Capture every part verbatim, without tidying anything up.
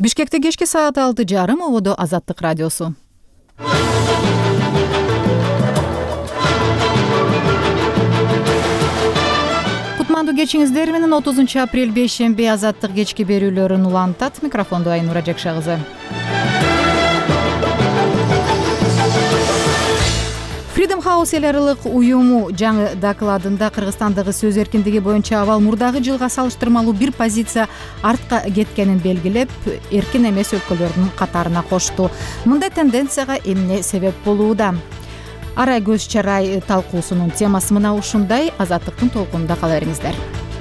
Бишкекте кечки саат алты жарым ободо Азаттык радиосу. Кутмандуу кечиңиздер менен отузунчу апрель бейшемби Азаттык кечки берүүлөрүн улантат. Микрофондо Айнура Жакша кызы. Freedom House эл аралык уюму жаңы докладында Кыргызстандагы сөз эркиндиги боюнча абал мурдагы жылга салыштырмалуу бир позиция артка кеткенин белгилеп, эркин эмес өлкөлөрдүн катарына кошту. Мындай тенденцияга эмне себеп болууда? Арай көз чарай талкуусунун темасы мына ушундай. Азаттыктын толкунунда кала бериңиздер.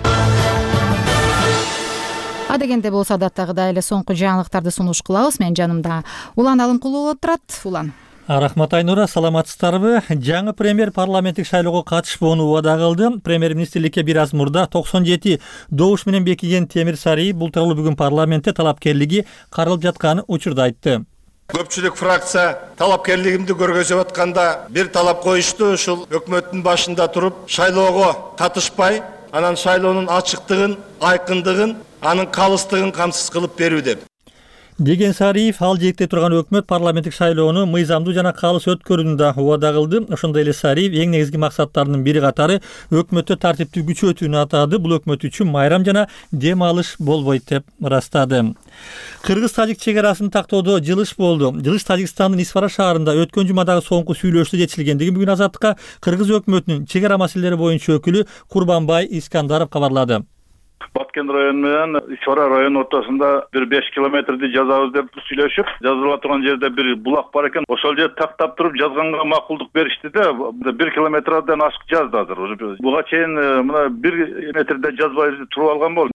Адегенде болсо адаттагыдай эле соңку жаңылыктарды сунуш кылабыз. Менин жанымда Улан Алымкулуу отурат. Улан. Рахмат Айнура, саламатсыздарбы? Жаңы премьер парламенттик шайлоого катышпоону убада кылды. Премьер-министрликке бир аз мурда токсон жети добуш менен бекиген Темир Сарыев бул тууралуу бүгүн парламентте талапкерлиги каралып жатканын учурда айтты. Көпчүлүк фракция талапкерлигимди көргөзүп атканда бир талап коюшту, ушул өкмөттүн башында туруп шайлоого катышпай, анан шайлоонун ачыктыгын, айкындыгын, анын калыстыгын камсыз кылып берүү деп. Деген Сарыев ал жекте турган өкмөт парламенттик шайлоону мыйзамдуу жана калыс өткөрүүнү да убада кылды. Ошондой эле Сарыев эң негизги максаттарынын бири катары өкмөттө тартипти күчөтүүнү атады. Бул өкмөт үчүн майрам жана дем алыш болбойт деп ырастады. Кыргыз-тажик чек арасын тактоодо жылыш болду. Жылыш Тажикстандын Исфара шаарында өткөн жумадагы соңку сүйлөшүүдө жетишилгендиги бүгүн Азаттыкка Кыргыз өкмөтүнүн чек ара маселелери боюнча өкүлү Курбанбай Искандаров кабарлады. Баткен району менен Исфара району ортосунда бир беш километрди жазабыз деп сүйлөшүп, жазыла турган жерде бир булак бар экен. Ошол жерди тактап туруп жазганга макулдук беришти да, бир километрден ашык жазды азыр. Буга чейин мына бир метрде жазбай туруп алган болду.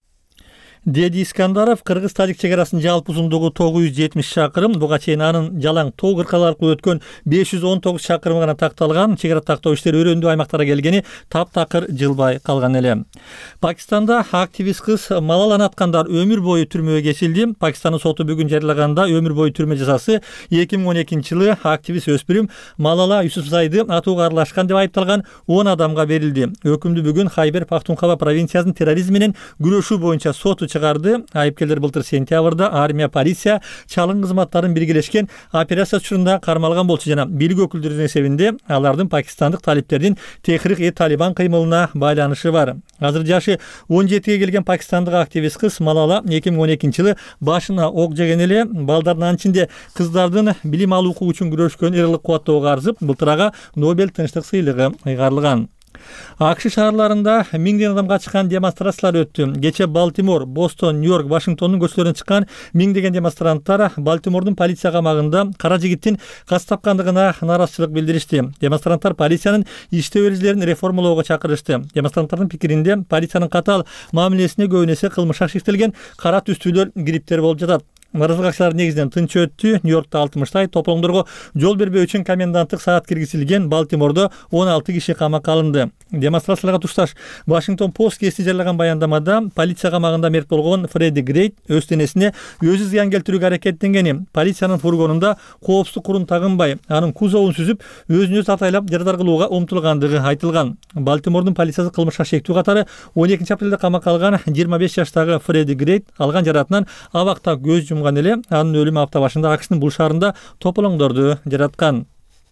Деди Искандаров, Кыргыз-Тажик чек арасынын жалпы узундугу тогуз жүз жетимиш чакырым, буга чейин анын жалаң тоо кыркалар аркылуу өткөн беш жүз он тогуз чакырым гана такталган. Чек ара тактоо иштери өрөөндүү аймактарга келгени таптакыр жылбай калган эле. Пакистанда активист кыз Малаланы аткандар өмүр бою түрмөгө кесилди. Пакистандын соту бүгүн жарыялаганда өмүр бою түрмө жазасы эки миң он экинчи жылы активист өспүрүм Малала Юсуфзайды атууга аралашкан деп айыпталган он адамга берилди. Өкүмдү бүгүн Хайбер Пахтунхва провинциясынын терроризм менен күрөшүү боюнча соту чыгарды. Айыпкерлер былтыр сентябрда армия, полиция, чалым кызматтарын биргелешкен операция учурунда кармалган болчу жана бийлик өкүлдөрүнүн эсебинде алардын пакистандык талиптердин Техрик-и-Талибан кыймылына байланышы бар. Азыр жашы он жетиге келген пакистандык активист кыз Малала эки миң он экинчи жылы башына ок жеген эле. Балдардын ичинде кыздардын билим алуу укугу үчүн күрөшкөн эрлик кубаттоого арзып, былтыр ага Нобель тынчтык сыйлыгы ыйгарылган. АКШ шаарларында миңден адамга чыккан демонстрациялар өттү. Кече Балтимор, Бостон, Нью-Йорк, Вашингтондун көчөлөрүнө чыккан миңдеген демонстранттар Балтимордун полиция камагында кара жигиттин каз тапкандыгына нааразычылык билдиришти. Демонстранттар полициянын иштөө эрежелерин реформалоого чакырышты. Демонстранттардын пикиринде полициянын катаал мамилесине көбүн эсе кылмыш шектелген кара түстүүлөр кириптер болуп жатат. Наразылыкчылар негизинен тынч өттү. Нью-Йоркто алтымыштай, тополоңдорго жол бербөө үчүн коменданттык саат киргизилген. Балтимордо он алты киши камакка алынды. Демонстрацияларга тушташ Вашингтон Пост кести жарыялаган баяндамада полиция камагында мерт болгон Фредди Грейт өз денесине өзү зыян келтирүүгө аракеттенгени, полициянын фургонунда коопсуздук курун тагынбай, анын кузовун сүзүп, өзүн өзү атайлап жарадар кылууга умтулгандыгы айтылган. Балтимордун полициясы кылмышка шектүү катары он экинчи апрелде камакка алган жыйырма беш жаштагы Фредди Грейт алган жаратынан абакта көз жумган эле. Анын өлүмү апта башында АКШнын бул шаарында тополоңдорду жараткан.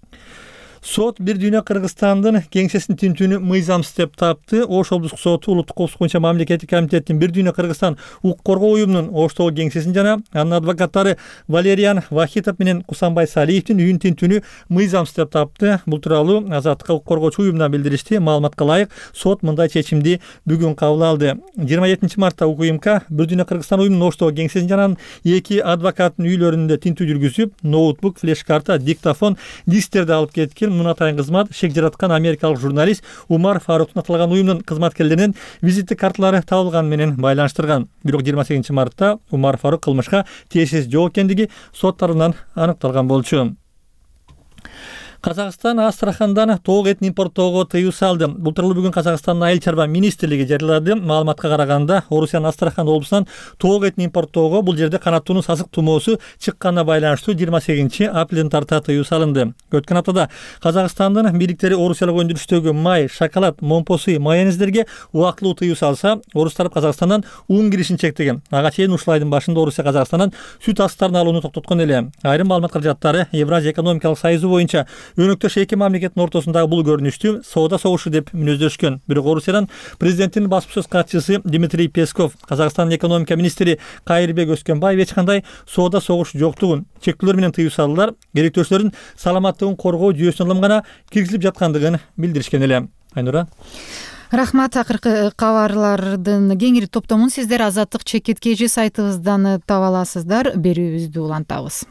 Сот бир дүйнө Кыргызстандын кеңсесин тинтүүнү мыйзамсыз деп тапты. Ош облустук соту улуттук коопсуздук боюнча мамлекеттик комитеттин бир дүйнө Кыргызстан укук коргоо уюмунун Оштогу кеңсесин жана анын адвокаттары Валериан Вахитов менен Кусанбай Салиевдин үйүн тинтүүнү мыйзамсыз деп тапты. Бул тууралуу Азаттыкка укук коргоочу уюмдан билдиришти. Маалыматка ылайык, сот мындай чечимди бүгүн кабыл алды. жыйырма жетинчи мартта УКМК бир дүйнө Кыргызстан уюмунун Оштогу кеңсесин жана эки адвокаттын үйлөрүндө тинтүү жүргүзүп, ноутбук, флеш-карта, диктофон, дисктерди алып кеткен. Муну атайын кызмат шек жараткан америкалык журналист Умар Фаруктун аталган уюмдун кызматкерлеринин визиттик карталары табылган менен байланыштырган. Бирок жыйырма сегизинчи мартта Умар Фарук кылмышка тиешеси жок экендиги сот тарабынан аныкталган болчу. Казакстан Астрахандан тоок этин импорттоого тыюу салды. Бул тууралуу бүгүн Казакстандын айыл чарба министрлиги жарыялады. Маалыматка караганда, Орусиянын Астрахан облусунан тоок этин импорттоого бул жерде канаттууну сасык тумоосу чыкканына байланыштуу жыйырма сегизинчи апрелден тарта тыюу салынды. Өткөн аптада Казакстандын бийликтери орусиялык өндүрүштөгү май, шоколад, момпосуй, майонездерге убактылуу тыюу салса, орус тарап Казакстандан ун киришин чектеген. Ага чейин ушул айдын башында Орусия Казакстандан сүт астарын алууну токтоткон эле. Айрым маалымат каражаттары Евразия экономикалык союзу боюнча өнөктөш эки мамлекеттин ортосундагы бул көрүнүштү соода согушу деп мүнөздөшкөн. Бирок Орусиядан президенттин басма сөз катчысы Дмитрий Песков, Казакстандын экономика министри Кайырбек Өскөнбаев эч кандай соода согуш жоктугун, чектөөлөр менен тыюу салдылар, керектөөчүлөрдүн саламаттыгын коргоо жүйөсүнө улам гана киргизилип жаткандыгын билдиришкен эле. Айнура. Рахмат. Акыркы кабарлардын кеңири топтомун сиздер Азаттык чекит кж сайтыбыздан таба аласыздар. Берүүбүздү улантабыз.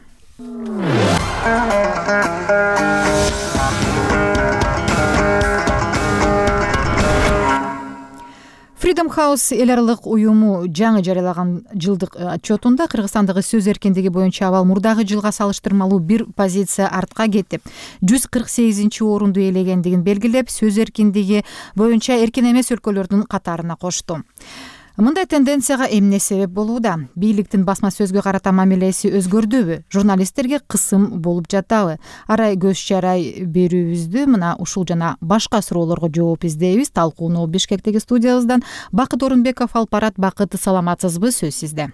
Freedom House эл аралык уюму жаңы жарыялаган жылдык отчетунда Кыргызстандагы сөз эркиндиги боюнча абал мурдагы жылга салыштырмалуу бир позиция артка кетип, жүз кырк сегизинчи орунду ээлегендигин белгилеп, сөз эркиндиги боюнча эркин эмес өлкөлөрдүн катарына кошту. Мындай тенденцияга эмне себеп болууда? Бийликтин басма сөзгө карата мамилеси өзгөрдүбү? Журналисттерге кысым болуп жатабы? Арай көз чарай берүүбүздү мына ушул жана башка суроолорго жооп издейбиз. Талкууну Бишкектеги студиябыздан Бакыт Орунбеков алып барат. Бакыт, саламатсызбы? Сөз сизде.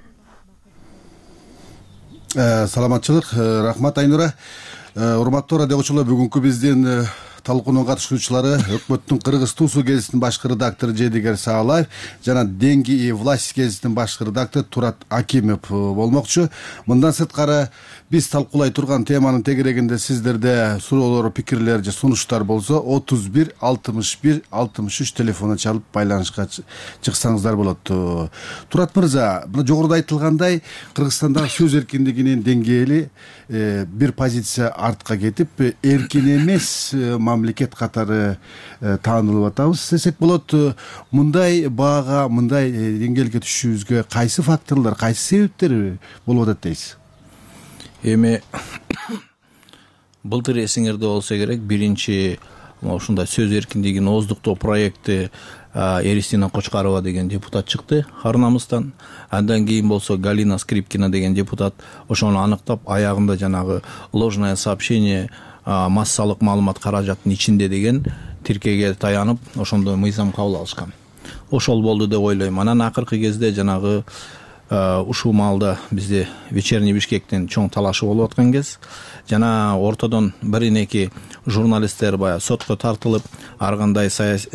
Саламатчылык, рахмат Айнура. Урматтуу радио угуучулар, бүгүнкү биздин талкуунун катышуучулары өкмөттүн Кыргыз Туусу гезитинин башкы редактору Жедигер Саалаев жана Денги власть гезитинин башкы редактору Турат Акимов болмокчу. Мындан сырткары биз талкуулай турган теманын тегерегинде сиздерде суроолор, пикирлер же сунуштар болсо отуз бир алтымыш бир алтымыш үч телефонуна чалып байланышка чыксаңыздар болот. Турат мырза, мына жогоруда айтылгандай, Кыргызстандагы сөз эркиндигинин деңгээли бир позиция артка кетип, эркин эмес мамлекет катары таанылып атабыз десек болот. Мындай баага, мындай деңгээлге түшүүбүзгө кайсы факторлор, кайсы себептер болуп атат дейсиз? Эми былтыр эсиңерде болсо керек, биринчи ушундай сөз эркиндигин ооздуктоо проекти Эристина Кочкарова деген депутат чыкты Харнамыстан. Андан кийин болсо Галина Скрипкина деген депутат ошону аныктап, аягында жанагы ложное сообщение массалык маалымат каражаттын ичинде деген тиркеге таянып, ошондой мыйзам кабыл алышкан. Ошол болду деп ойлойм. Анан акыркы кезде жанагы ушул маалда бизде Вечерний Бишкектин чоң талашы болуп аткан кез, жана ортодон бир-эки журналисттер баягы сотко тартылып, ар кандай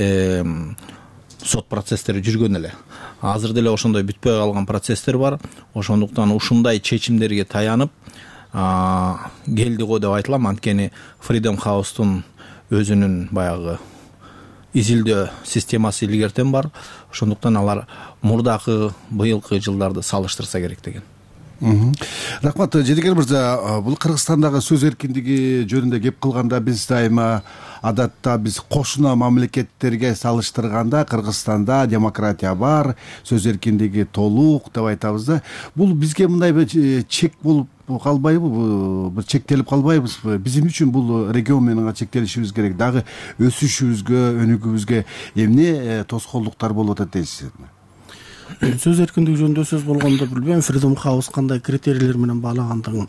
сот процесстери жүргөн эле. Азыр деле ошондой бүтпөй калган процесстер бар. Ошондуктан ушундай чечимдерге таянып келди го деп айтылам. Анткени Freedom House'тун өзүнүн баягы изилдөө системасы илгертен бар. Ошондуктан алар мурдакы быйылкы жылдарды салыштырса керек деген. Рахмат. Жедигер мырза, бул Кыргызстандагы сөз эркиндиги жөнүндө кеп кылганда биз дайыма адатта биз кошуна мамлекеттерге салыштырганда Кыргызстанда демократия бар, сөз эркиндиги толук деп айтабыз да. Бул бизге мындай бир чек болуп калбайбы, бир чектелип калбайбызбы? Биздин үчүн бул регион менен чектелишибиз керек. Дагы өсүшүбүзгө, өнүгүүбүзгө эмне тоскоолдуктар болуп атат дейсиз? Сөз эркиндиги жөнүндө сөз болгондо билбейм, Freedom House кандай критерийлер менен баалагандыгын.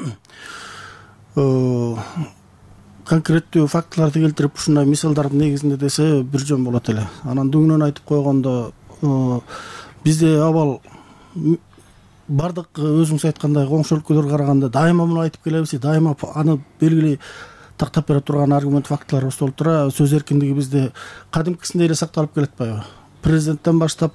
Конкреттүү фактыларды келтирип, ушундай мисалдардын негизинде десе бир жөн болот эле. Анан дөңүнөн айтып койгондо, бизде абал бардык өзүңүз айткандай коңшу өлкөлөргө караганда дайыма муну айтып келебиз, дайыма аны белгилей тактап бере турган аргумент, фактылар болуп тура, сөз эркиндиги бизде кадимкисиндей эле сакталып келет атпайбы? Президенттен баштап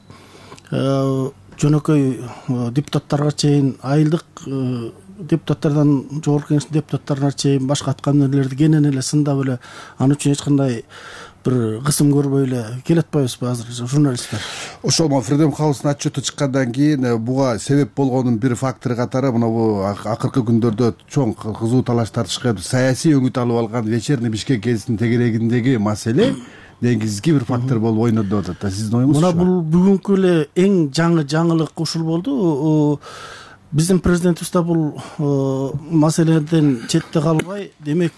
жөнөкөй депутаттарга чейин, айылдык депутаттардан жогорку кеңештин депутаттарына чейин башка аткаминерлерди кенен эле сындап эле, аны үчүн эч кандай бир кысым көрбөй эле келет атпайбызбы азыр журналисттер? Ошол Freedom House'нун отчету чыккандан кийин буга себеп болгонун бир фактор катары мына бу акыркы күндөрдө чоң кызуу талаш тартышка саясий өңүт алып алган Вечерний Бишкек гезитинин тегерегиндеги маселе негизги бир фактор болуп ойноду деп атат. Сиздин оюңуз? Мына бул бүгүнкү эле эң жаңы жаңылык ушул болду. Биздин президентибиз да бул маселеден четте калбай карабай, демек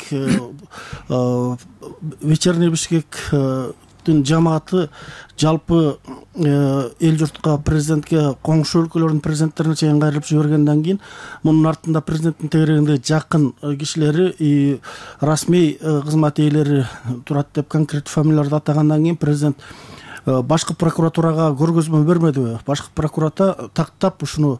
вечерний Бишкектин жамааты жалпы эл журтка, президентке, коңшу өлкөлөрдүн президенттерине чейин кайрылып жибергенден кийин мунун артында президенттин тегерегинде жакын кишилери и расмий кызмат ээлери турат деп конкрет фамилияларды атагандан кийин президент башкы прокуратурага көргөзмө бермедиби? Башкы прокуратура тактап ушуну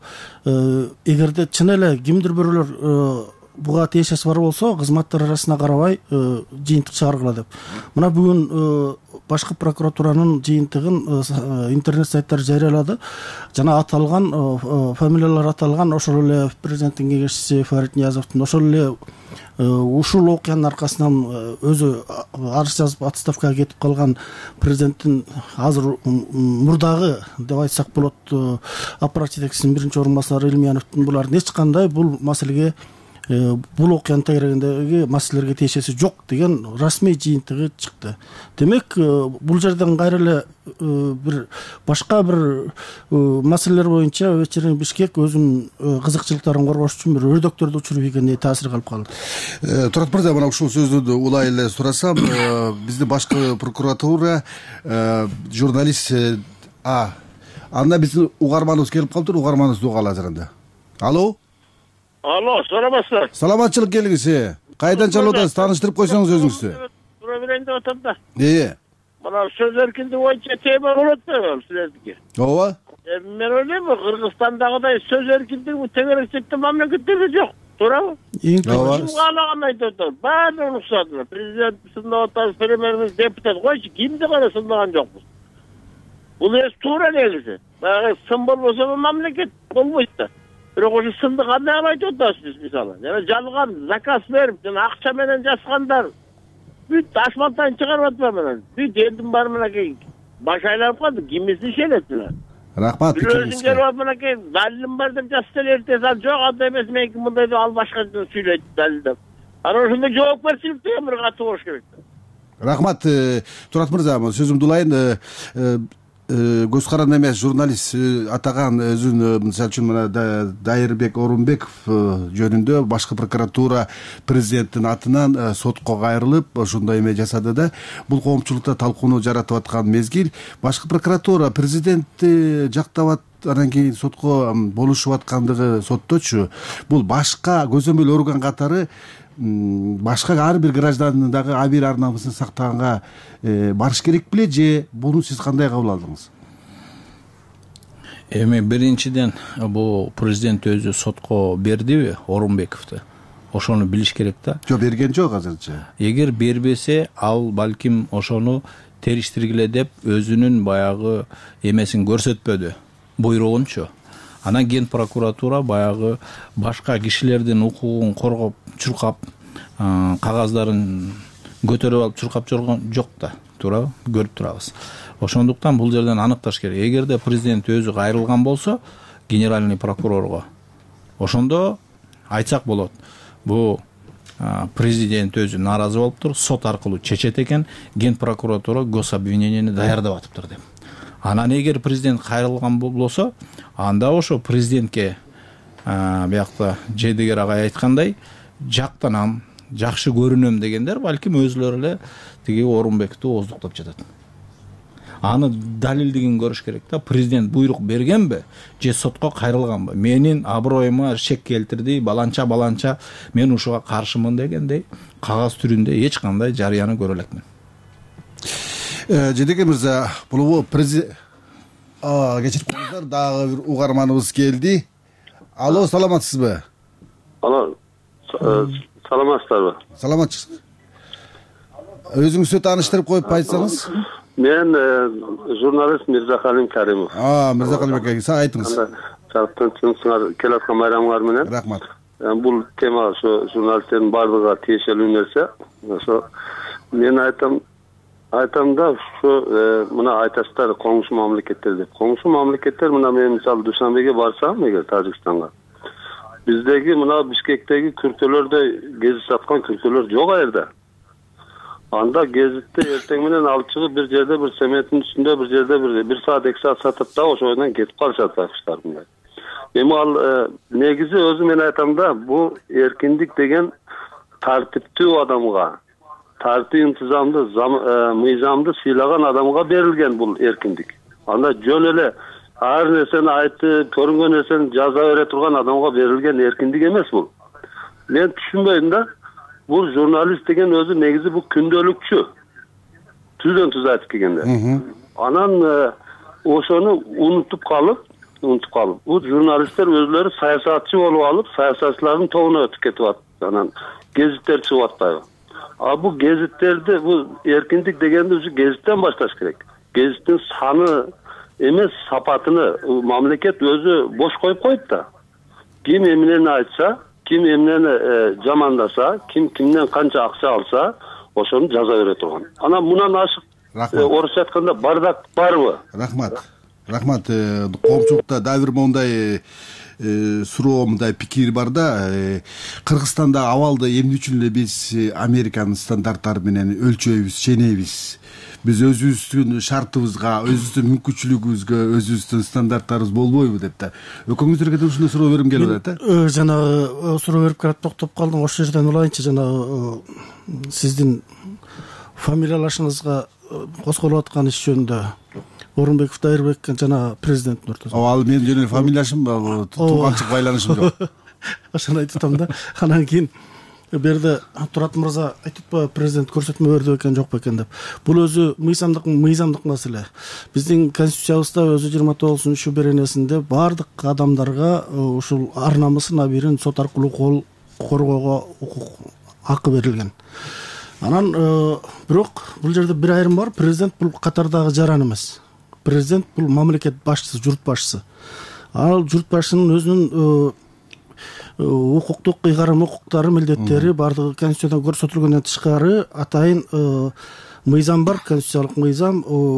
эгерде чын эле кимдир бирөөлөр буга тиешеси бар болсо кызматтар арасына карабай жыйынтык чыгаргыла деп. Мына бүгүн башкы прокуратуранын жыйынтыгын интернет сайттары жарыялады. Жана аталган фамилиялар аталган ошол эле президенттин кеңешчиси Фарид Ниязовдун ошол эле ушул окуянын аркасынан өзү арыз жазып отставкага кетип калган президенттин азыр мурдагы деп айтсак болот аппарат жетекчисинин биринчи орун басары Илмияновдун булардын эч кандай бул маселеге бул окуянын тегерегиндеги маселелерге тиешеси жок деген расмий жыйынтыгы чыкты. Демек бул жерден кайра эле бир башка бир маселелер боюнча вечерний Бишкек өзүнүн кызыкчылыктарын коргош үчүн бир өрдөктөрдү учуруп ийгендей таасир калып калды. Турат мырза, мына ушул сөздү улай эле сурасам, бизди башкы прокуратура журналист а анда биздин угарманыбыз келип калыптыр, угарманыбызды угалы азыр анда. Алло. Алло, саламатсыздар. Саламатчылык келиңиз. Кайдан чалып атасыз? Тааныштырып койсоңуз өзүңүздү. Тура берейин деп атам да. Ээ. Мына сөз эркиндиги боюнча тема болот да силердики. Ооба. Мен ойлойм, Кыргызстандагыдай сөз эркиндиги бу тегеректеги мамлекеттерде жок. Туурабы? Ооба. Ким каалаган айтып атат. Баардыгын уксатылат. Президент сындап атабыз, премьер-министр, депутат койчу, кимди гана сындаган жокпуз. Бул эс туура негизи. Баягы сын болбосо бул мамлекет болбойт да. Бирок ошо сынды кандай кылып айтып атасыз мисалы. Жана жалган заказ берип, жана акча менен жаскандар бүт асфальттан чыгарып атпайбы менен. Бүт элдин баары менен баш айланып калды. Кимиси ишенет эле. Рахмат. Өзүң келип менен далилим бар деп жазса эртеси ал жок, андай эмес, меники мындай деп ал башкача сүйлөйт далилдеп. Анан ошондой жоопкерчилик деген бир катуу болуш керек. Рахмат. Турат мырза, сөзүмдү улайын. Көз каран эмес журналист атаган өзүн мисалы үчүн мына Дайырбек Орунбеков жөнүндө башкы прокуратура президенттин атынан сотко кайрылып ошондой эме жасады да. Бул коомчулукта талкууну жаратып аткан мезгил. Башкы прокуратура президентти жактап анан кийин сотко болушуп аткандыгы сотточу. Бул башка көзөмөл орган катары башка ар бир гражданын дагы абийир ар намысын сактаганга барыш керек беле же буну сиз кандай кабыл алдыңыз? Эми биринчиден бул президент өзү сотко бердиби Орунбековду? Ошону билиш керек да. Жок, берген жок азырча. Эгер бербесе, ал балким ошону териштиргиле деп өзүнүн баягы эмесин көрсөтпөдү, буйругунчу. Анан ген прокуратура баягы башка кишилердин укугун коргоп, чуркап, кагаздарын көтөрүп алып чуркап жүргөн жок да, туурабы? Көрүп турабыз. Ошондуктан бул жерден аныкташ керек. Эгерде президент өзү кайрылган болсо, генеральный прокурорго, ошондо айтсак болот. Бу президент өзү нааразы болуптур, сот аркылуу чечет экен, ген прокуратура гос обвиненияны даярдап атыптыр деп. Анан эгер президент кайрылган болсо, анда ошо президентке биякта Жедигер агай айткандай, жактанам, жакшы көрүнөм дегендер балким өзүлөрү эле тиги Орунбекти оздуктап жатат. Аны далилдигин көрүш керек да. Президент буйрук бергенби же сотко кайрылганбы? Менин аброюма шек келтирди, баланча баланча мен ушуга каршымын дегендей кагаз түрүндө эч кандай жарыяны көрө элекмин. Жедигер мырза, бул президент кечирип коюңуздар, дагы бир угарманыбыз келди. Алло, саламатсызбы? Алло, саламатсыздарбы? Саламатчысыз. Өзүңүздү тааныштырып коюп айтсаңыз? Мен журналист Мирзакалим Каримов. А, Мирзакалим ака, сиз айтыңыз. Жарыктан чыңсыңар келаткан байрамыңар менен. Рахмат. Бул тема ошо журналисттердин баардыгына тиешелүү нерсе. Ошо мен айтам, айтам да ушу мына айтасыздар коңшу мамлекеттер деп. Коңшу мамлекеттер мына мен мисалы Душанбеге барсам, эгер Тажикстанга, биздеги мына Бишкектеги күркөлөрдө кезип саткан күркөлөр жок аерде. Анда гезитти эртең менен алып чыгып бир жерде бир семеттин үстүндө бир жерде бир бир саат эки саат сатып да ошондон кетип калышат акчтар мындай. Эми ал негизи өзү мен айтам да, бул эркиндик деген тартиптүү адамга, тартип интизамды, мыйзамды сыйлаган адамга берилген бул эркиндик. Анда жөн эле ар нерсени айтып, көрүнгөн нерсени жаза бере турган адамга берилген эркиндик эмес бул. Мен түшүнбөйм да. Бул журналист деген өзү негизи бул күндөлүкчү. Түздөн түз айтып келгенде. Анан ошону унутуп калып, унутуп калып, бул журналисттер өзлөрү саясатчы болуп алып, саясатчылардын тобуна өтүп кетип атат. Анан гезиттер чыгып атпайбы? А бул гезиттерди, бул эркиндик дегенди уже гезиттен башташ керек. Гезиттин саны эмес, сапатыны мамлекет өзү бош коюп коет да. Ким эмнени айтса, ким эмнени жамандаса, ким кимден канча акча алса, ошону жаза бере турган. Анан мунан ашык орусча айтканда бардак барбы? Рахмат. Рахмат. Коомчулукта дагы бир мондай суроо, мындай пикир бар да. Кыргызстанда абалды эмне үчүн эле биз Американын стандарттары менен өлчөйбүз, ченейбиз? Биз өзүбүздүн шартыбызга, өзүбүздүн мүмкүнчүлүгүбүзгө, өзүбүздүн стандарттарыбыз болбойбу деп да. Өкөңүздөргө да ушундай суроо берим келип атат да. Жанагы суроо берип келип токтоп калдым. Ошол жерден улайынчы, жанагы сиздин фамилиялашыңызга козголуп аткан иш жөнүндө Орунбеков Дайырбек жана президенттин ортосунда. Ал менин жөн эле фамилияшым, тууганчылык байланышым жок. Ошону айтып атам да. Анан кийин берде Турат мырза айтып атпайбы, президент көрсөтмө берди экен, жокпу экен деп. Бул өзү мыйзамдык мыйзамдык маселе. Биздин конституциябызда өзү жыйырма тогузунчу беренесинде бардык адамдарга ушул ар намысын, абийирин сот аркылуу коргоого укук, акы берилген. Анан бирок бул жерде бир айрым бар. Президент бул катардагы жаран эмес. Президент бул мамлекет башчысы, журт башчысы. Ал журт башчынын өзүнүн укуктук ыйгарым, укуктары, милдеттери бардыгы конституцияда көрсөтүлгөндөн тышкары атайын мыйзам бар, конституциялык мыйзам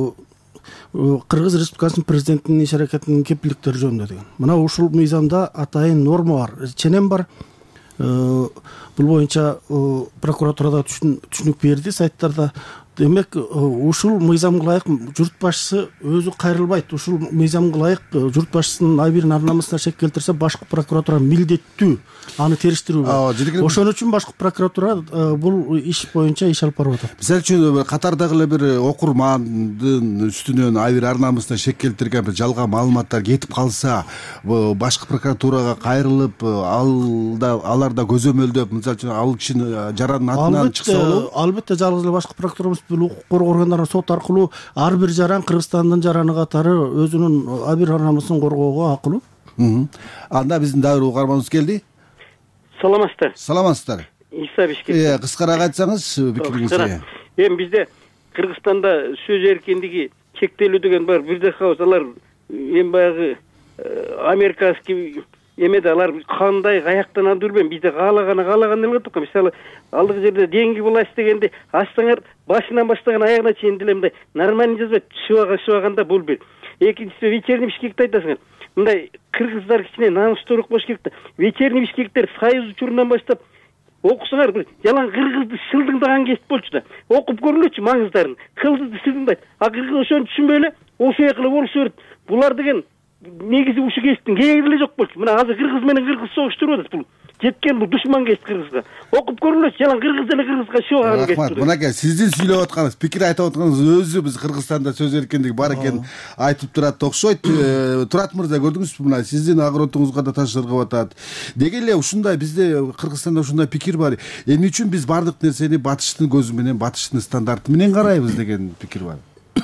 Кыргыз Республикасынын президентинин иш аракетинин кепилдиктери жөнүндө деген. Мына ушул мыйзамда атайын норма бар, ченем бар. Бул боюнча прокуратурада түшүнүк берди сайттарда. Демек, ушул мыйзамга ылайык журт башчысы өзү кайрылбайт. Ушул мыйзамга ылайык журт башчысынын абийирин ар намысына шек келтирсе, башкы прокуратура милдеттүү аны териштирүү. Ошон үчүн башкы прокуратура бул иш боюнча иш алып барып атат. Мисалы үчүн катардагы эле бир окурмандын үстүнөн абийир ар намысына шек келтирген бир жалган маалыматтар кетип калса, башкы прокуратурага кайрылып, алда аларда көзөмөлдөп, мисалы үчүн ал кишинин жарандын атынан чыкса болобу? Албетте, жалгыз эле башкы прокуратура бул укук коргоо органдары сот аркылуу ар бир жаран Кыргызстандын жараны катары өзүнүн абийир ар намысын коргоого акылуу. Анда биздин дагы бир угарманыбыз келди. Саламатсыздар. Саламатсыздар. Иса Бишкек. Э, кыскараак айтсаңыз пикириңизди. Эми бизде Кыргызстанда сөз эркиндиги чектелүү деген бар. Бирде хаос алар эми баягы американский эмеде алар кандай каяктан алып жүрбөйм, бизде каалаганы каалаган эле турат. Мисалы, алдыгы жерде деньги власть дегенде ачсаңар башынан баштаган аягына чейин деле мындай нормально жазбайт, шыбага шыбаганда бул бир. Экинчиси вечерний Бишкекти айтасыңар. Мындай кыргыздар кичине намыстуураак болуш керек да. Вечерний Бишкектер союз учурунан баштап окусаңар, бир жалаң кыргызды шылдыңдаган кесип болчу да. Окуп көрүлөчү маңыздарын. Кылдызды шылдыңдайт. А кыргыз ошону түшүнбөй эле ошо кылып болушу берет. Булар деген негизи ушу кесиптин кереги эле жок болчу. Мына азыр кыргыз менен кыргыз согуштуруп атат бул. Жеткен бул душман кесип кыргызга. Окуп көрүлөчү, жалаң кыргыз эле кыргызга шоган кесип. Рахмат. Мынакей, сиздин сүйлөп атканыңыз, пикир айтып атканыңыз өзү биз Кыргызстанда сөз эркиндиги бар экенин айтып турат окшойт. Турат мырза, көрдүңүзбү, мына сиздин агротуңузга да таасир кылып атат. Деги эле ушундай бизде Кыргызстанда ушундай пикир бар. Эмне үчүн биз бардык нерсени батыштын көзү менен, батыштын стандарты менен карайбыз деген пикир бар.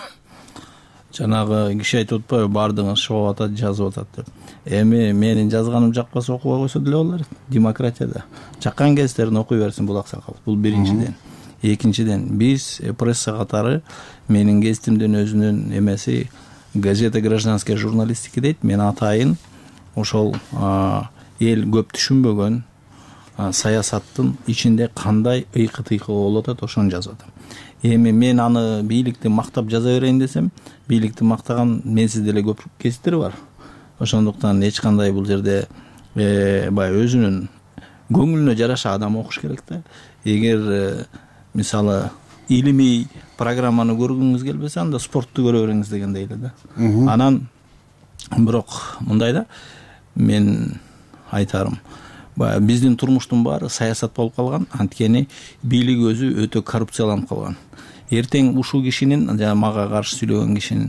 Жанагы киши айтып атпайбы, бардыгын шоп атат, жазып атат деп. Эми менин жазганым жакпаса окуга койсо деле болор. Демократияда жаккан кездерин окуй берсин бул аксакал. Бул биринчиден. Экинчиден, биз пресса катары менин кезитимдин өзүнүн эмеси газета гражданская журналистика дейт. Мен атайын ошол эл көп түшүнбөгөн саясаттын ичинде кандай ыйкы-тыйкы болуп атат, ошону жазып атам. Эми мен аны бийликти мактап жаза берейин десем, бийликти мактаган менсиз деле көп кесиптер бар. Ошондуктан эч кандай бул жерде баягы өзүнүн көңүлүнө жараша адам окуш керек да. Эгер мисалы илимий программаны көргүңүз келбесе, анда спортту көрө бериңиз дегендей эле да. Анан бирок мындай да, мен айтарым, баягы биздин турмуштун баары саясат болуп калган. Анткени бийлик өзү өтө коррупцияланып калган. Эртең ушул кишинин жана мага каршы сүйлөгөн кишинин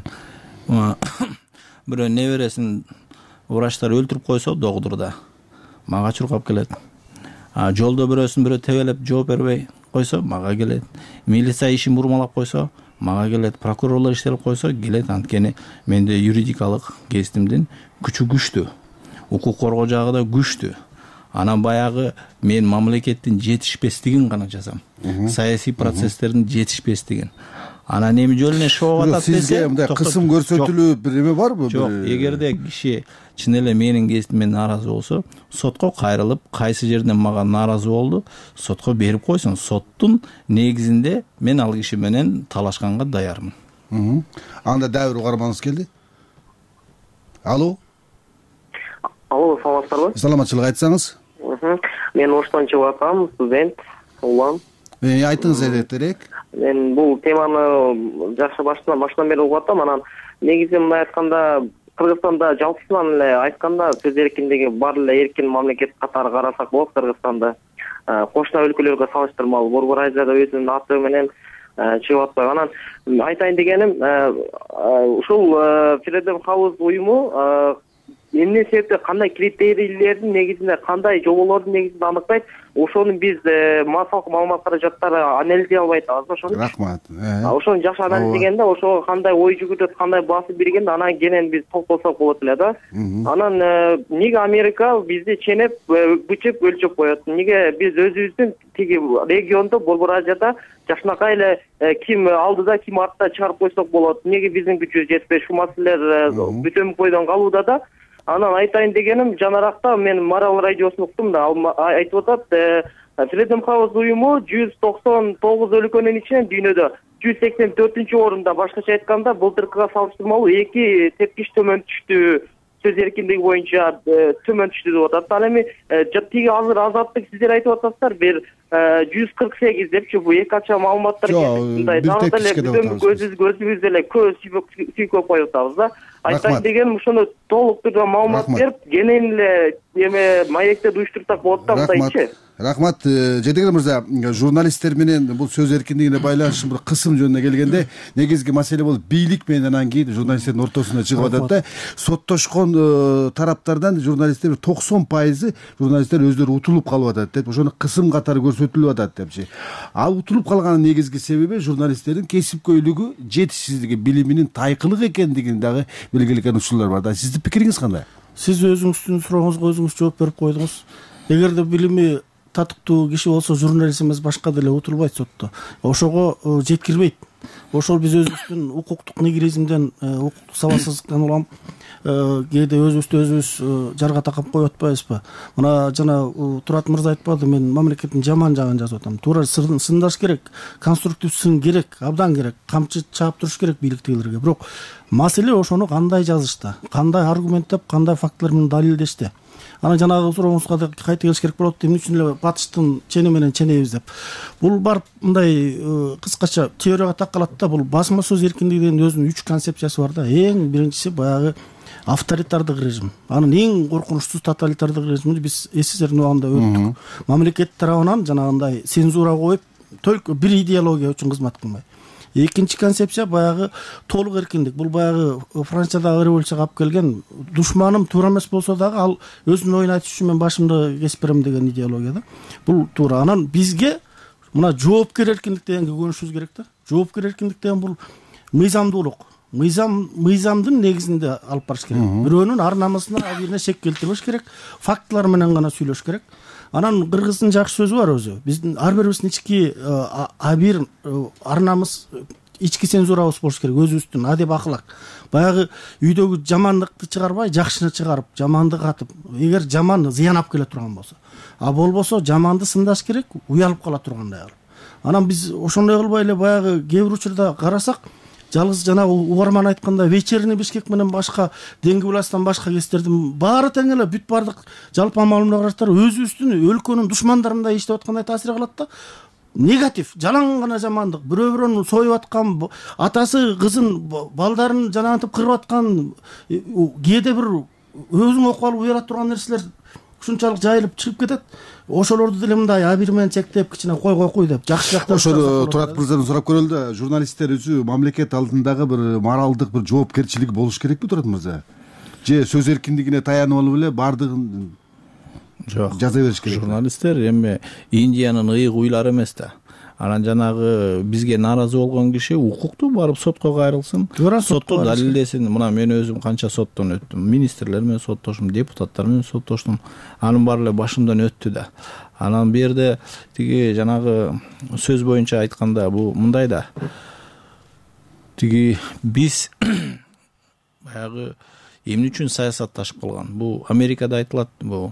бирөө небересин врачтар өлтүрүп койсо догдурда мага чуркап келет. А жолдо бирөөсүн бирөө тебелеп жооп бербей койсо мага келет. Милиция ишин бурмалап койсо мага келет. Прокурорлор иштелип койсо келет. Анткени менде юридикалык кездимдин күчү күчтүү. Укук коргоо жагы да күчтүү. Анан баягы мен мамлекеттин жетишпестигин гана жазам. Саясий процесстердин жетишпестигин. Анан эми жөн эле шоу атат десе, сизге мындай кысым көрсөтүлүү бир эме барбы? Жок, эгерде киши чын эле менин кезимден нааразы болсо, сотко кайрылып, кайсы жерден мага нааразы болду, сотко берип койсун. Соттун негизинде мен ал киши менен талашканга даярмын. Анда дагы бир угарманыңыз келди. Алло. Алло, саламатсыздарбы? Саламатчылык айтсаңыз. Мен Оштон чыгып атам, студент, улам. Айтыңыз эртерээк. Мен бул теманы жакшы башынан башынан бери угуп атам. Анан негизи мындай айтканда, Кыргызстанда жалпысынан эле айтканда сөз эркиндиги бар эле эркин мамлекет катары карасак болот. Кыргызстанда кошуна өлкөлөргө салыштырмалуу Борбор Азияда өзүнүн аты менен чыгып атпайбы. Анан айтайын дегеним, ушул Freedom House уюму эмне себептен, кандай критерийлердин негизинде, кандай жоболордун негизинде аныктайт, ошону биз массалык маалымат каражаттары анализдей албайт атабыз ошону. Рахмат. Ошону жакшы анализдегенде, ошого кандай ой жүгүрөт, кандай басып бергенде анан кенен биз токтолсок болот эле да. Анан неге Америка бизди ченеп, бычып, өлчөп коет? Неге биз өзүбүздүн тиги региондо, Борбор Азияда жакшынакай эле ким алдыда, ким артта чыгарып койсок болот? Неге биздин күчүбүз жетпей? Ушул маселелер бүтөм бойдон калууда да. Анан айтайын дегеним, жанаракта мен Марал радиосун уктум да, айтып атат, Freedom House уюму жүз токсон тогуз өлкөнүн ичинен дүйнөдө жүз сексен төртүнчү орунда, башкача айтканда, былтыркыга салыштырмалуу эки тепкич төмөн түштү, сөз эркиндиги боюнча төмөн түштү деп атат. Ал эми тиги азыр азаттык сиздер айтып атасыздар, бир жүз кырк сегиз депчи, бул эки ача маалыматтар мындай дагы деле көзүбүз деле көз сүйкөп коюп атабыз да. Айтайын дегеним, ушуну толук түрдө маалымат берип, кенен эле эме маекте уюштурсак болот да, мындайчы. Рахмат. Жетегер мырза, журналисттер менен бул сөз эркиндигине байланыштуу бир кысым жөнүнө келгенде, негизги маселе бул бийлик менен анан кийин журналисттердин ортосуна чыгып атат да. Соттошкон тараптардан журналисттер токсон пайызы журналисттер өздөрү утулуп калып атат деп, ошону кысым катары көрсөтүлүп атат депчи. Ал утулуп калганын негизги себеби журналисттердин кесипкөйлүгү, жетишсиздиги, билиминин тайкылык экендигин дагы белгилеген учурлар бар да. Сиздин пикириңиз кандай? Сиз өзүңүздүн сурооңузга өзүңүз жооп берип койдуңуз. Эгерде билими татыктуу киши болсо, журналист эмес башка деле утулбайт сотто. Ошого жеткирбейт. Ошол биз өзүбүздүн укуктук нигилизмден, укуктук сабатсыздыктан улам кээде өзүбүздү өзүбүз жарга такап коюп атпайбызбы? Мына жана Турат мырза айтпады, мен мамлекеттин жаман жагын жазып атам. Туура сындаш керек, конструктив сын керек, абдан керек, камчы чаап туруш керек бийликтегилерге. Бирок маселе ошону кандай жазышта, кандай аргументтеп, кандай фактылар менен далилдеште. Анан жанагы сурооңузга кайта келиш керек болот. Эмне үчүн эле батыштын чени менен ченебиз деп. Бул барып мындай кыскача теорияга такалат да, бул басма сөз эркиндигинин өзүнүн үч концепциясы бар да. Эң биринчиси баягы авторитардык режим. Анын эң коркунучсуз тоталитардык режимди биз СССРдин убагында өттүк. Мамлекет тарабынан жанагындай цензура коюп, только бир идеология үчүн кызмат кылмай. Экинчи концепция баягы толук эркиндик. Бул баягы Франциядагы революцияга алып келген, душманым туура эмес болсо дагы ал өзүнүн оюн айтыш үчүн мен башымды кесип берем деген идеология да. Бул туура. Анан бизге мына жоопкер эркиндик дегенге көнүшүбүз керек да. Жоопкер эркиндик деген бул мыйзамдуулук. Мыйзам мыйзамдын негизинде алып барыш керек. Бирөөнүн ар намысына абийирине шек келтирбеш керек. Фактылар менен гана сүйлөш керек. Анан кыргыздын жакшы сөзү бар өзү. Биздин ар бирибиздин ички абийир ар намыс, ички цензурабыз болуш керек, өзүбүздүн адеп акылак. Баягы үйдөгү жамандыкты чыгарбай, жакшыны чыгарып, жаманды катып, эгер жаман зыян алып келе турган болсо. А болбосо жаманды сындаш керек, уялып кала тургандай кылып. Анан биз ошондой кылбай эле баягы кээ бир учурда карасак, жалгыз жана угарман айтканда вечерний Бишкек менен башка Деңги властан башка кестердин баары тең эле бүт бардык жалпы маалымат караштар өзүбүздүн өлкөнүн душмандарындай иштеп аткандай таасир кылат да. Негатив, жалаң гана жамандык, бирөө-бирөөнү союп аткан, атасы кызын, балдарын жанагынтип кырып аткан, кээде бир өзүң окуп алып уялат турган нерселер ушунчалык жайылып чыгып кетет. Ошолорду деле мындай а бир менен чектеп кичине койгой куй деп жакшы жактан ошону Турат мырзадан сурап көрөлү да, журналисттер өзү мамлекет алдындагы бир моралдык бир жоопкерчилиги болуш керекпи Турат мырза? Же сөз эркиндигине таянып алып эле баардыгын жок жаза бериш керек? Журналисттер эми Индиянын ыйык уйлары эмес да. Анан жанагы бизге нааразы болгон киши укуктуу барып сотко кайрылсын, сотто далилдесин. Мына мен өзүм канча соттон өттүм, министрлер менен соттоштум, депутаттар менен соттоштум. Анын баары эле башымдан өттү да. Анан бу жерде тиги жанагы сөз боюнча айтканда бул мындай да. Тиги биз баягы эмне үчүн саясатташып калган? Бул Америкада айтылат, бул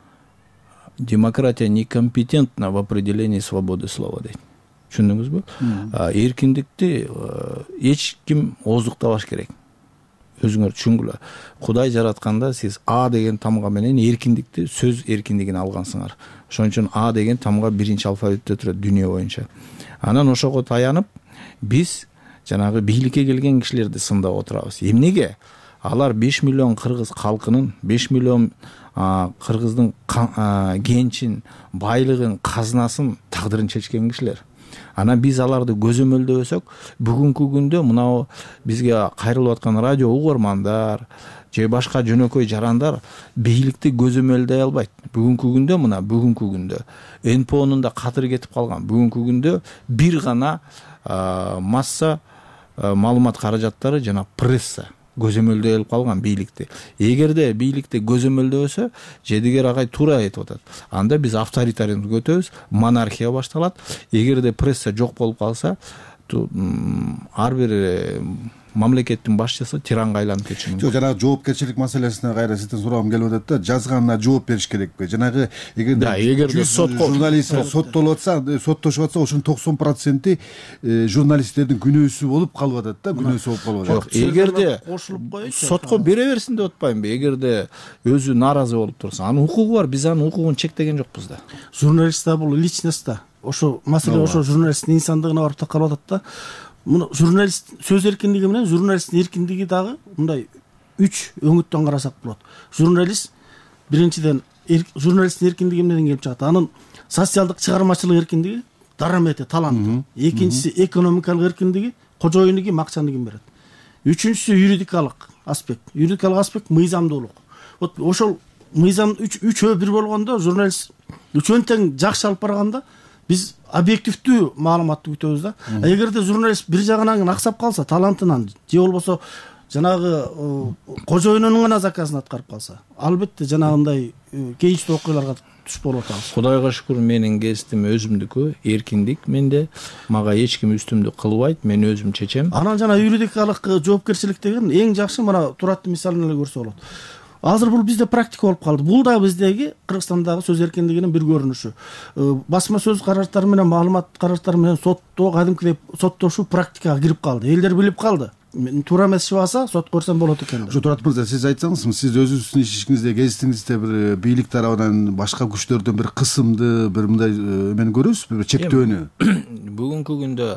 демократия некомпетентна в определении свободы слова дейт. Түшүндүңүзбү? Эркиндикти эч ким ооздуктабаш керек. Өзүңөр түшүнгүлө. Кудай жаратканда сиз А деген тамга менен эркиндикти, сөз эркиндигин алгансыңар. Ошон үчүн А деген тамга биринчи алфавитте турат дүйнө боюнча. Анан ошого таянып биз жанагы бийликке келген кишилерди сындап отурабыз. Эмнеге? Алар беш миллион кыргыз калкынын, беш миллион кыргыздын кенчин, байлыгын, казынасын, тагдырын чечкен кишилер. Анан биз аларды көзөмөлдөбөсөк, бүгүнкү күндө мынау бизге кайрылып аткан радио угармандар же башка жөнөкөй жарандар бийликти көзөмөлдөй албайт. Бүгүнкү күндө мына бүгүнкү күндө эн пэ о'нун да кадыры кетип калган. Бүгүнкү күндө бир гана масса маалымат каражаттары жана пресса көзөмөлдөй алып калган бийликти. Эгерде бийликти көзөмөлдөбөсө, Жедигер агай туура айтып атат. Анда биз авторитаризмге өтөбүз, монархия башталат. Эгерде пресса жок болуп калса, ар бир мамлекеттин башчысы тиранга айланып кетиши мүмкүн. Жок, жанагы жоопкерчилик маселесине кайра сизден сурагым келип атат да, жазганына жооп бериш керекпи? Жанагы эгерде журналист соттолуп атса, соттошуп атса, ошонун токсон проценти журналисттердин күнөөсү болуп калып атат да, күнөөсү болуп калып атат. Жок, эгерде сотко бере берсин деп атпаймынбы? Эгерде өзү нааразы болуп турса, анын укугу бар, биз анын укугун чектеген жокпуз да. Журналист да бул личность да. Ошо маселе ошо журналисттин инсандыгына барып такалып атат да. Муну журналист сөз эркиндиги менен журналисттин эркиндиги дагы мындай үч өңүттөн карасак болот. Журналист биринчиден журналисттин эркиндиги менен келип чыгат. Анын социалдык чыгармачылык эркиндиги, дарамети, таланты. Экинчиси экономикалык эркиндиги, кожоюндуги, макчандыгын берет. Үчүнчүсү юридикалык аспект. Юридикалык аспект мыйзамдуулук. Вот ошол мыйзам үчөө бир болгондо журналист үчөөнү тең жакшы алып барганда биз объективдүү маалыматты күтөбүз да. Эгерде журналист бир жагынан аксап калса, талантынан же болбосо жанагы кожоюнунун гана заказын аткарып калса, албетте жанагындай кейичтүү окуяларга туш болуп атабыз. Кудайга шүкүр, менин кесиптим өзүмдүкү, эркиндик менде. Мага эч ким үстүмдүк кылбайт, мен өзүм чечем. Анан жана юридикалык жоопкерчилик деген эң жакшы мына Тураттын мисалын эле көрсө болот. Азыр бул бизде практика болуп калды. Бул да биздеги Кыргызстандагы сөз эркиндигинин бир көрүнүшү. Басма сөз каражаттары менен, маалымат каражаттары менен сотто кадимкидей соттошуу практикага кирип калды. Элдер билип калды. Туура эмес чыгаса, сот көрсөм болот экен. Ошо Турат мырза, сиз айтсаңызбы, сиз өзүңүздүн ишиңизде, гезитиңизде бир бийлик тарабынан, башка күчтөрдөн бир кысымды, бир мындай эмени көрөсүзбү, бир чектөөнү? Бүгүнкү күндө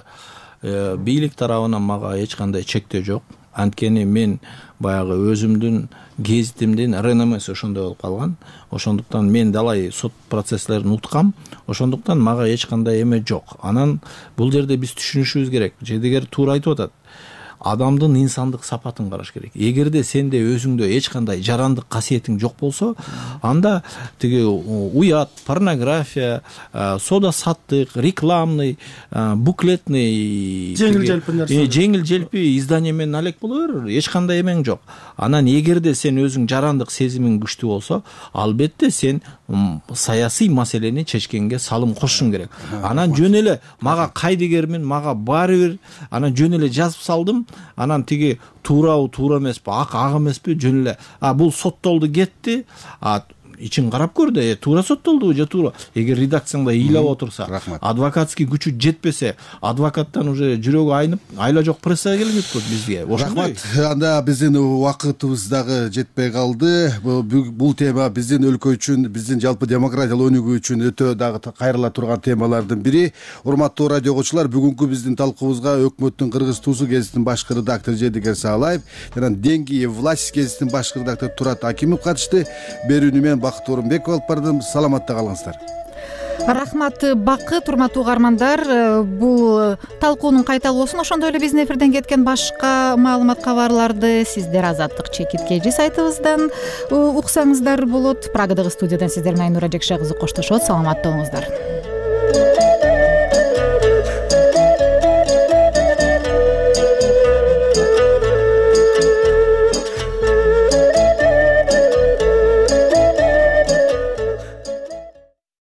бийлик тарабынан мага эч кандай чектөө жок. Анткени мен баягы өзүмдүн гезитимдин реномеси ошондой болуп калган. Ошондуктан мен далай сот процесслерин уткам. Ошондуктан мага эч кандай эме жок. Анан бул жерде биз түшүнүшүбүз керек. Жедигер туура айтып атат. Адамдын инсандык сапатын караш керек. Эгерде сенде өзүңдө эч кандай жарандык касиетиң жок болсо, анда тиги уят, порнография, сода саттык, рекламный, буклетный, жеңил желпи издание менен алек боло бер, эч кандай эмең жок. Анан эгерде сен өзүң жарандык сезимиң күчтүү болсо, албетте сен саясий маселени чечкенге салым кошушуң керек. Анан жөн эле мага кайдыгермин, мага баары бир, анан жөн эле жазып салдым. Анан тиги туурабы, туура эмеспи, ак ак эмеспи, жөн эле а бул соттолду кетти, а ичин карап көр да, туура соттолдубу же туура. Эгер редакцияңда ыйлап отурса, адвокатский күчү жетпесе, адвокаттан уже жүрөгү айнып, айла жок прессага келбейт болот бизге. Рахмат. Анда биздин убакытыбыз дагы жетпей калды. Бул тема биздин өлкө үчүн, биздин жалпы демократиялык өнүгүү үчүн өтө дагы кайрыла турган темалардын бири. Урматтуу радио окуучулар, бүгүнкү биздин талкуубузга Өкмөттүн Кыргыз туусу гезитинин башкы редактору Жедигер Саалаев жана Денги власть гезитинин башкы редактору Турат Акимов катышты. Берүүнү мен Бакыт Орунбеков алып бардым. Саламатта калыңыздар. Рахмат Бакыт. Урматтуу угармандар, бул талкуунун кайталоосун, ошондой эле биздин эфирден кеткен башка маалымат кабарларды сиздер Азаттык чекиткежи сайтыбыздан уксаңыздар болот. Прагадагы студиядан сиздер менен Айнура Жекша кызы коштошот. Саламатта болуңуздар.